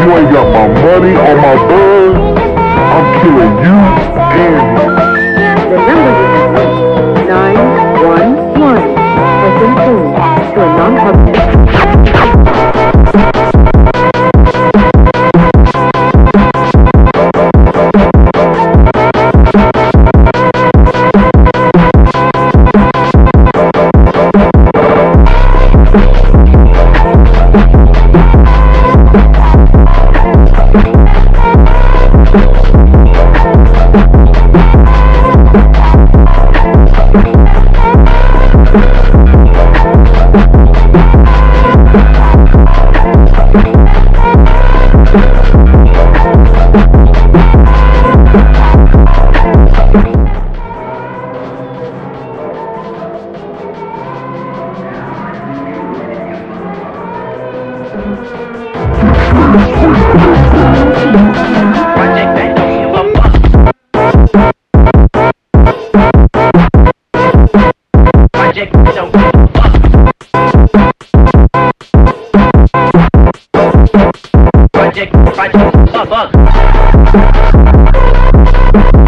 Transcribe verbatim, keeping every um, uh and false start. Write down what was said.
you ain't got my money or my buzz, I'm killing you and him. The number you have reached, nine one one, has been changed to a non-public. Project don't give a fuck. Project, project, fuck, fuck.